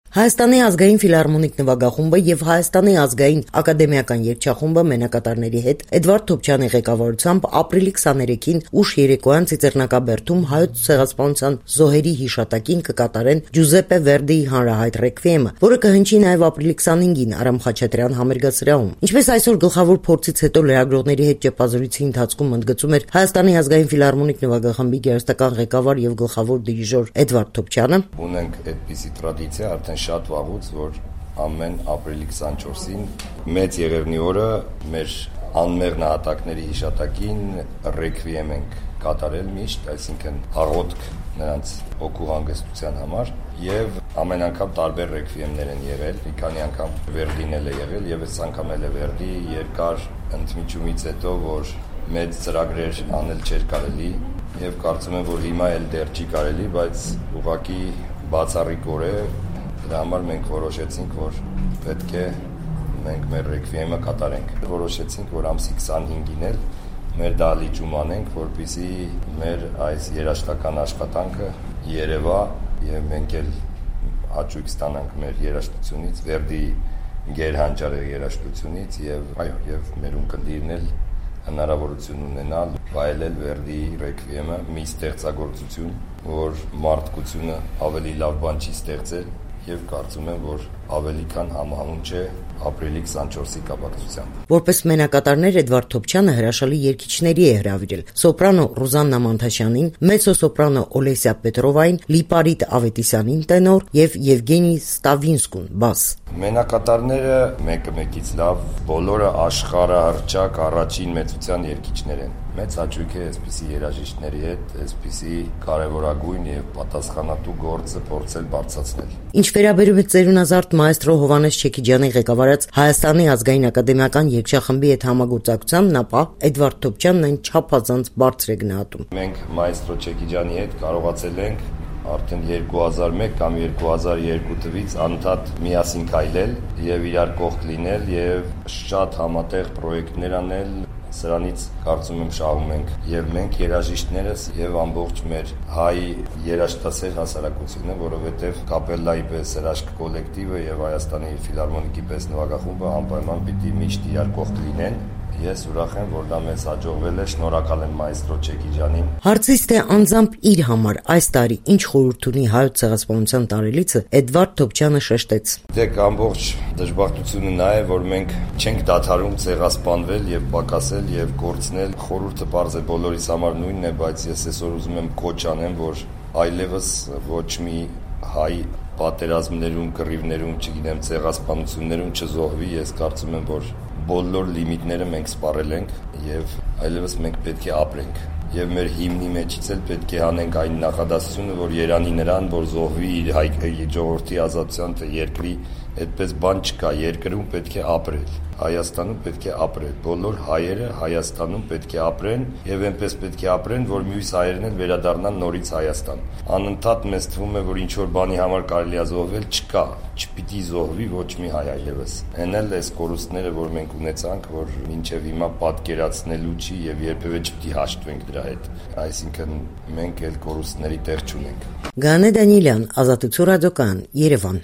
Հայաստանի ազգային ֆիլհարմոնիկ նվագախումբը եւ Հայաստանի ազգային ակադեմիական երգչախումբը մենակատարների հետ Էդվարդ Թոփչյանի ղեկավարությամբ ապրիլի 23-ին ուշ երեկոյան Ծիծեռնակաբերդում հայոց ցեղասպանության զոհերի հիշատակին կկատարեն Ջուզեպպե Վերդիի հանրահայտ ռեքվիեմը, որը կհնչի նաեւ ապրիլի 25-ին Արամ Խաչատրյան համերգասրահում։ Ինչպես այսօր գլխավոր փորձից հետո լրագրողների հետ ճեպազրույցի ընթացքում ընդգծում էր Հայաստանի ազգային ֆիլհարմոնիկ նվագախմբի գերստական ղեկավար եւ գլխավոր դիրիժոր Էդվարդ Թոփչյանը, ունենք այդպիսի տրադիցիա արդեն շատ վաղուց, որ ամեն ապրիլի 24-ին մեծ Եղևնի օրը մեր անմեղ նահատակների հիշատակին ռեքվիեմ ենք կատարել միշտ, այսինքն աղոթք նրանց հոգու հանգստության համար, եւ ամեն անգամ տարբեր ռեքվիեմներ են եղել, մի քանի անգամ Վերդին էլ է եղել եւ այս անգամ էլ է Վերդի, երկար ընդմիջումից հետո, որ մեծ ծրագրեր անել չէր կարելի եւ կարծում եմ, որ հիմա էլ դեռ չի կարելի, բայց ուղղակի բացառիկ օր է, դրա համար մենք որոշեցինք, որ պետք է մենք մեր ռեքվիեմը կատարենք։ Որոշեցինք, որ ամսի 25-ին էլ մեր դահլիճում անենք, որպեսզի մեր այս երաժշտական աշխատանքը երևա եւ մենք էլ հաճույք ստանանք մեր երաժշտությունից, Վերդի գերհանճարեղ երաժշտությունից եւ մեր ունկնդիրն էլ հնարավորություն ունենալ վայելել Վերդիի ռեքվիեմը, մի ստեղծագործություն, որ մարդկությունը ավելի լավ բան չի ստեղծել եւ կարծում եմ, որ ավելի քան համահունչ է ապրիլի 24-ի կապակցությամբ։ Որպես մենակատարներ Էդվարդ Թոփչյանը հրաշալի երգիչների է հրավիրել սոպրանո Ռուզաննա Մանթաշյանին, մեծո-սոպրանո Օլեսիա Պետրովային, լիպարիտ Ավետիսյանին տենոր եւ Եվգենի Ստավինսկուն բաս։ Մենակատարները մեկը մեկից լավ, բոլորը աշխարհահռչակ առաջին մեծության երգիչներ են։ Մեծ հաճույք է այսպիսի երաժիշտների հետ, այսպիսի կարևորագույն եւ պատասխանատու գործը փորձել բարձրացնել։ Ինչ վերաբերում է ծերունազարդ մայստրո Հովհաննես Չեքիջյանի ղեկավարած Հայաստանի ազգային ակադեմիական երգչախմբի հետ համագործակցությանն, ապա Էդվարդ Թոփչյանն այն չափազանց բարձր է գնահատում։ Մենք մայստրո Չեքիջյանի հետ կարողացել ենք արդեն 2001 կամ 2002 թվականից անընդհատ միասին քայլել եւ իրար կողք լինել եւ շատ համատեղ պրոյեկտներ անել։ Սրանից կարծում եմ շահում ենք եւ մենք երաժիշտներս եւ ամբողջ մեր հայ երաժշտասեր հասարակությունը, որովհետեւ կապելլայի պես հրաշք կոլեկտիվը եւ Հայաստանի ֆիլհարմոնիկի պես նվագախումբը անպայման պիտի միշտ իրար կողք լինեն։ Ես ուրախ եմ, որ դա մեզ հաջողվել է, շնորհակալ եմ մայստրո Չեքիջյանին։ Հարցից թե անձամբ իր համար այս տարի ինչ խորհուրդ ունի հայոց ցեղասպանության տարելիցը, Էդվարդ Թոփչյանը շեշտեց. Դեք ամբողջ դժբախտությունը նա է, որ մենք չենք դադարում ցեղասպանվել եւ պակասել եւ կորցնել։ Խորհուրդը բարձ է բոլորիս համար նույնն է, բայց ես այսօր ուզում եմ կոչ անեմ, որ այլևս ոչ մի հայ պատերազմներում, կռիվներում, չգիտեմ, ցեղասպանություններում չզոհվի։ Ես կարծում եմ, որ բոլոր լիմիտները մենք սպառել ենք եւ այլևս մենք պետք է ապրենք եւ մեր հիմնի մեջից էլ պետք է անենք այն նախադասությունը, որ երանի նրան, որ զոհվի իր հայ ժողովրդի ազատության թե երկրի, այդպես բան չկա, երկրում պետք է ապրել, Հայաստանում պետք է ապրել, բոլոր հայերը Հայաստանում պետք է ապրեն եւ այնպես պետք է ապրեն, որ մյուս հայերն էլ վերադառնան նորից Հայաստան։ Անընդհատ մեզ թվում է, որ ինչ որ բանի համար կարելի է զոհվել, չկա, չպիտի զոհվի ոչ մի հայ այլևս։ Հեն էլ այս կորուստները, որ մենք ունեցանք, որ մինչեւ հիմա պատկերացնելու չի եւ երբեւե չպիտի հաշտվենք դրա հետ։ Այսինքն մենք էլ կորուստների տեղ չունենք։ Գանե Դանիելյան, Ազատություն ռադիոկայան, Երևան։